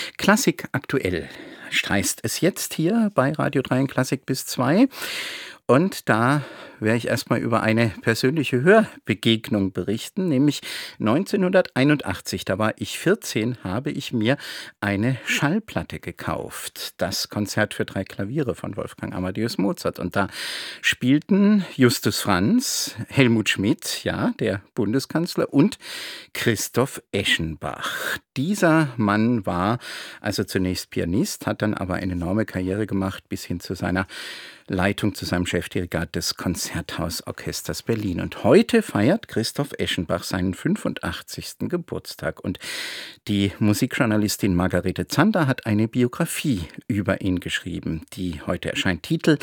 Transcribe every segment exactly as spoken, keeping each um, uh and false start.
Klassik aktuell heißt es jetzt hier bei Radio drei in Klassik bis zwei. Und da werde ich erst mal über eine persönliche Hörbegegnung berichten, nämlich neunzehnhunderteinundachtzig, da war ich vierzehn, habe ich mir eine Schallplatte gekauft. Das Konzert für drei Klaviere von Wolfgang Amadeus Mozart. Und da spielten Justus Franz, Helmut Schmidt, ja, der Bundeskanzler, und Christoph Eschenbach. Dieser Mann war also zunächst Pianist, hat dann aber eine enorme Karriere gemacht bis hin zu seiner Leitung, zu seinem Chefdirigat des Konzerthausorchesters Berlin. Und heute feiert Christoph Eschenbach seinen fünfundachtzigsten Geburtstag. Und die Musikjournalistin Margarete Zander hat eine Biografie über ihn geschrieben, die heute erscheint. Titel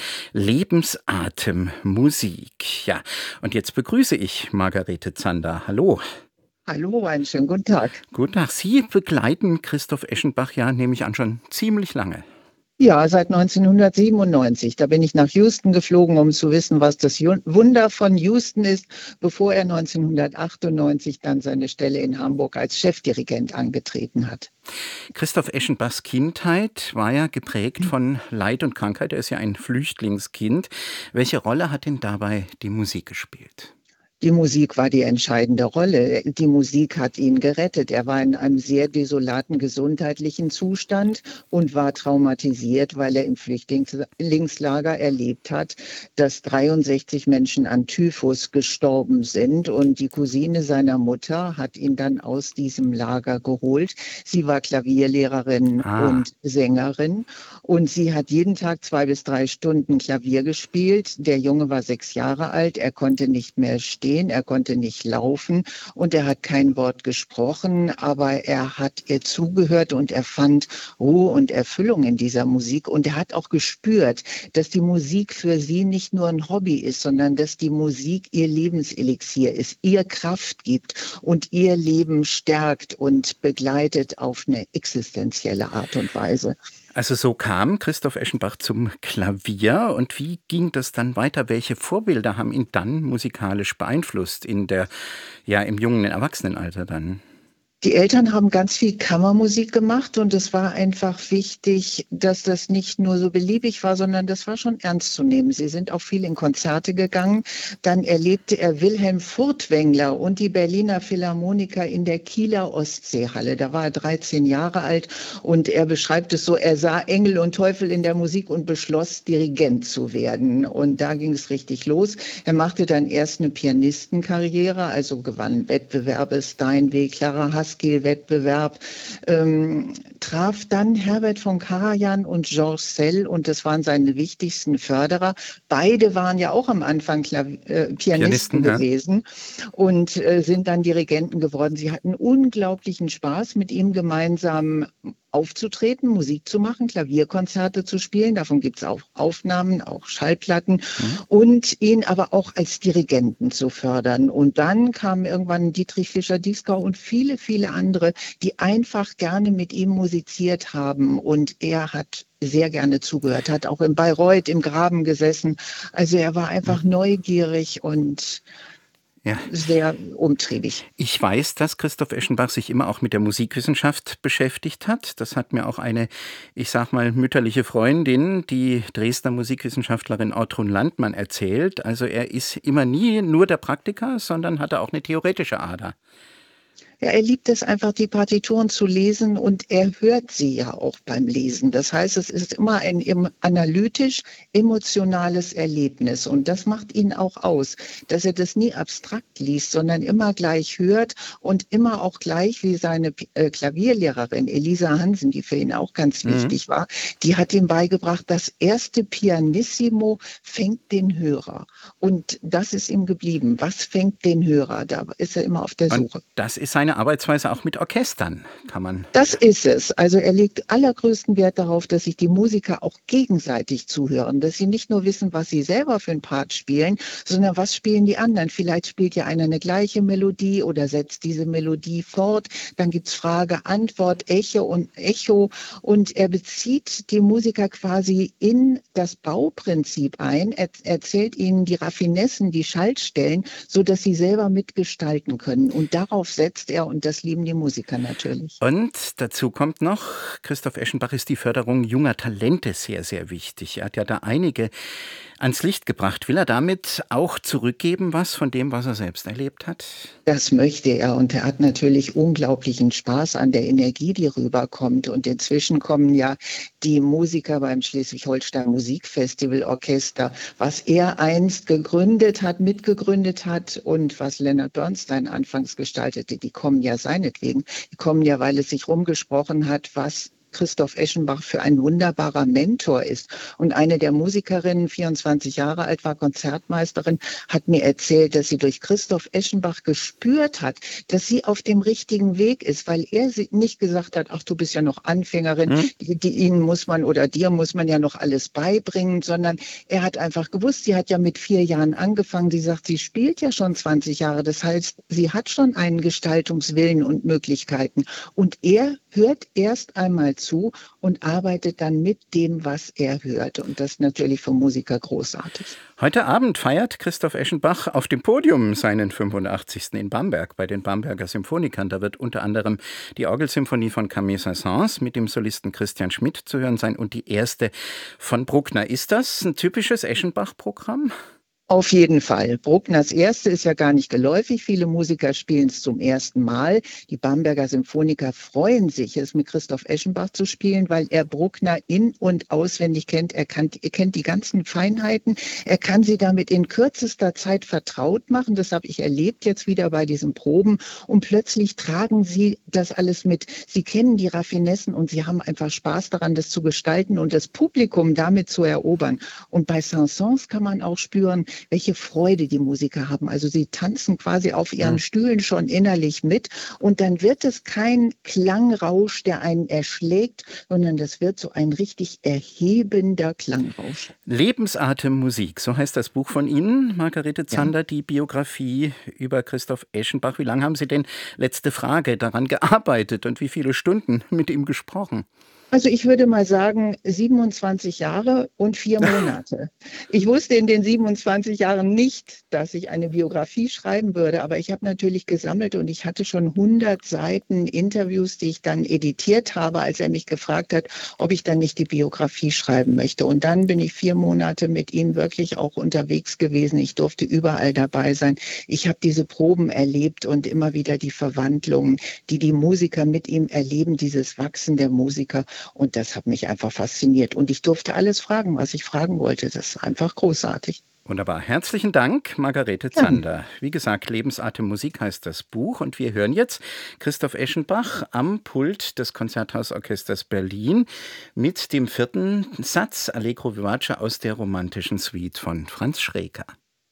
Lebensatem Musik. Ja, und jetzt begrüße ich Margarete Zander. Hallo. Hallo, einen schönen guten Tag. Guten Tag. Sie begleiten Christoph Eschenbach ja, nehme ich an, schon ziemlich lange. Ja, seit neunzehnhundertsiebenundneunzig. Da bin ich nach Houston geflogen, um zu wissen, was das Wunder von Houston ist, bevor er neunzehnhundertachtundneunzig dann seine Stelle in Hamburg als Chefdirigent angetreten hat. Christoph Eschenbachs Kindheit war ja geprägt von Leid und Krankheit. Er ist ja ein Flüchtlingskind. Welche Rolle hat denn dabei die Musik gespielt? Die Musik war die entscheidende Rolle. Die Musik hat ihn gerettet. Er war in einem sehr desolaten gesundheitlichen Zustand und war traumatisiert, weil er im Flüchtlingslager erlebt hat, dass dreiundsechzig Menschen an Typhus gestorben sind. Und die Cousine seiner Mutter hat ihn dann aus diesem Lager geholt. Sie war Klavierlehrerin Ah. und Sängerin. Und sie hat jeden Tag zwei bis drei Stunden Klavier gespielt. Der Junge war sechs Jahre alt. Er konnte nicht mehr stehen. Er konnte nicht laufen und er hat kein Wort gesprochen, aber er hat ihr zugehört und er fand Ruhe und Erfüllung in dieser Musik. Und er hat auch gespürt, dass die Musik für sie nicht nur ein Hobby ist, sondern dass die Musik ihr Lebenselixier ist, ihr Kraft gibt und ihr Leben stärkt und begleitet auf eine existenzielle Art und Weise. Also so kam Christoph Eschenbach zum Klavier. Und wie ging das dann weiter? Welche Vorbilder haben ihn dann musikalisch beeinflusst in der, ja, im jungen Erwachsenenalter dann? Die Eltern haben ganz viel Kammermusik gemacht und es war einfach wichtig, dass das nicht nur so beliebig war, sondern das war schon ernst zu nehmen. Sie sind auch viel in Konzerte gegangen. Dann erlebte er Wilhelm Furtwängler und die Berliner Philharmoniker in der Kieler Ostseehalle. Da war er dreizehn Jahre alt und er beschreibt es so, er sah Engel und Teufel in der Musik und beschloss, Dirigent zu werden. Und da ging es richtig los. Er machte dann erst eine Pianistenkarriere, also gewann Wettbewerbe, Steinway, Clara Haskell, Wettbewerb, ähm, traf dann Herbert von Karajan und Georges Szell und das waren seine wichtigsten Förderer. Beide waren ja auch am Anfang Klavi- äh, Pianisten, Pianisten, ja. gewesen und äh, sind dann Dirigenten geworden. Sie hatten unglaublichen Spaß, mit ihm gemeinsam aufzutreten, Musik zu machen, Klavierkonzerte zu spielen. Davon gibt es auch Aufnahmen, auch Schallplatten. Mhm. Und ihn aber auch als Dirigenten zu fördern. Und dann kamen irgendwann Dietrich Fischer-Dieskau und viele, viele andere, die einfach gerne mit ihm musiziert haben. Und er hat sehr gerne zugehört, hat auch in Bayreuth im Graben gesessen. Also er war einfach neugierig und Ja. sehr umtriebig. Ich weiß, dass Christoph Eschenbach sich immer auch mit der Musikwissenschaft beschäftigt hat. Das hat mir auch eine, ich sag mal, mütterliche Freundin, die Dresdner Musikwissenschaftlerin Ortrun Landmann, erzählt. Also er ist immer nie nur der Praktiker, sondern hatte auch eine theoretische Ader. Ja, er liebt es einfach, die Partituren zu lesen und er hört sie ja auch beim Lesen. Das heißt, es ist immer ein analytisch-emotionales Erlebnis und das macht ihn auch aus, dass er das nie abstrakt liest, sondern immer gleich hört und immer auch gleich wie seine äh, Klavierlehrerin Elisa Hansen, die für ihn auch ganz Mhm. wichtig war, die hat ihm beigebracht, das erste Pianissimo fängt den Hörer und das ist ihm geblieben. Was fängt den Hörer? Da ist er immer auf der Und Suche. das ist seine Arbeitsweise auch mit Orchestern, kann man. Das ist es. Also er legt allergrößten Wert darauf, dass sich die Musiker auch gegenseitig zuhören, dass sie nicht nur wissen, was sie selber für einen Part spielen, sondern was spielen die anderen. Vielleicht spielt ja einer eine gleiche Melodie oder setzt diese Melodie fort. Dann gibt's Frage, Antwort, Echo und Echo. Und er bezieht die Musiker quasi in das Bauprinzip ein. Er erzählt ihnen die Raffinessen, die Schaltstellen, so dass sie selber mitgestalten können. Und darauf setzt er er und das lieben die Musiker natürlich. Und dazu kommt noch, Christoph Eschenbach ist die Förderung junger Talente sehr, sehr wichtig. Er hat ja da einige ans Licht gebracht. Will er damit auch zurückgeben, was von dem, was er selbst erlebt hat? Das möchte er und er hat natürlich unglaublichen Spaß an der Energie, die rüberkommt. Und inzwischen kommen ja die Musiker beim Schleswig-Holstein Musikfestival Orchester, was er einst gegründet hat, mitgegründet hat und was Leonard Bernstein anfangs gestaltete, die kommen ja seinetwegen. Die kommen ja, weil es sich rumgesprochen hat, was Christoph Eschenbach für ein wunderbarer Mentor ist. Und eine der Musikerinnen, vierundzwanzig Jahre alt, war Konzertmeisterin, hat mir erzählt, dass sie durch Christoph Eschenbach gespürt hat, dass sie auf dem richtigen Weg ist, weil er sie nicht gesagt hat, ach, du bist ja noch Anfängerin, hm? die, die ihnen muss man oder dir muss man ja noch alles beibringen, sondern er hat einfach gewusst, sie hat ja mit vier Jahren angefangen, sie sagt, sie spielt ja schon zwanzig Jahre, das heißt, sie hat schon einen Gestaltungswillen und Möglichkeiten. Und er hört erst einmal zu und arbeitet dann mit dem, was er hört. Und das ist natürlich für Musiker großartig. Heute Abend feiert Christoph Eschenbach auf dem Podium seinen fünfundachtzigsten in Bamberg bei den Bamberger Symphonikern. Da wird unter anderem die Orgelsymphonie von Camille Saint-Saëns mit dem Solisten Christian Schmidt zu hören sein und die erste von Bruckner. Ist das ein typisches Eschenbach-Programm? Auf jeden Fall. Bruckners Erste ist ja gar nicht geläufig. Viele Musiker spielen es zum ersten Mal. Die Bamberger Symphoniker freuen sich, es mit Christoph Eschenbach zu spielen, weil er Bruckner in- und auswendig kennt. Er, kann, er kennt die ganzen Feinheiten. Er kann sie damit in kürzester Zeit vertraut machen. Das habe ich erlebt jetzt wieder bei diesen Proben. Und plötzlich tragen sie das alles mit. Sie kennen die Raffinessen und sie haben einfach Spaß daran, das zu gestalten und das Publikum damit zu erobern. Und bei Saint-Saëns kann man auch spüren, welche Freude die Musiker haben. Also sie tanzen quasi auf ihren Stühlen schon innerlich mit und dann wird es kein Klangrausch, der einen erschlägt, sondern das wird so ein richtig erhebender Klangrausch. Lebensatemmusik, so heißt das Buch von Ihnen, Margarete Zander, ja. Die Biografie über Christoph Eschenbach. Wie lange haben Sie denn, letzte Frage, daran gearbeitet und wie viele Stunden mit ihm gesprochen? Also ich würde mal sagen, siebenundzwanzig Jahre und vier Monate. Ich wusste in den siebenundzwanzig Jahren nicht, dass ich eine Biografie schreiben würde, aber ich habe natürlich gesammelt und ich hatte schon hundert Seiten Interviews, die ich dann editiert habe, als er mich gefragt hat, ob ich dann nicht die Biografie schreiben möchte. Und dann bin ich vier Monate mit ihm wirklich auch unterwegs gewesen. Ich durfte überall dabei sein. Ich habe diese Proben erlebt und immer wieder die Verwandlungen, die die Musiker mit ihm erleben, dieses Wachsen der Musiker. Und das hat mich einfach fasziniert. Und ich durfte alles fragen, was ich fragen wollte. Das ist einfach großartig. Wunderbar. Herzlichen Dank, Margarete Zander. Ja. Wie gesagt, Lebensatemmusik heißt das Buch. Und wir hören jetzt Christoph Eschenbach am Pult des Konzerthausorchesters Berlin mit dem vierten Satz Allegro vivace aus der romantischen Suite von Franz Schreker.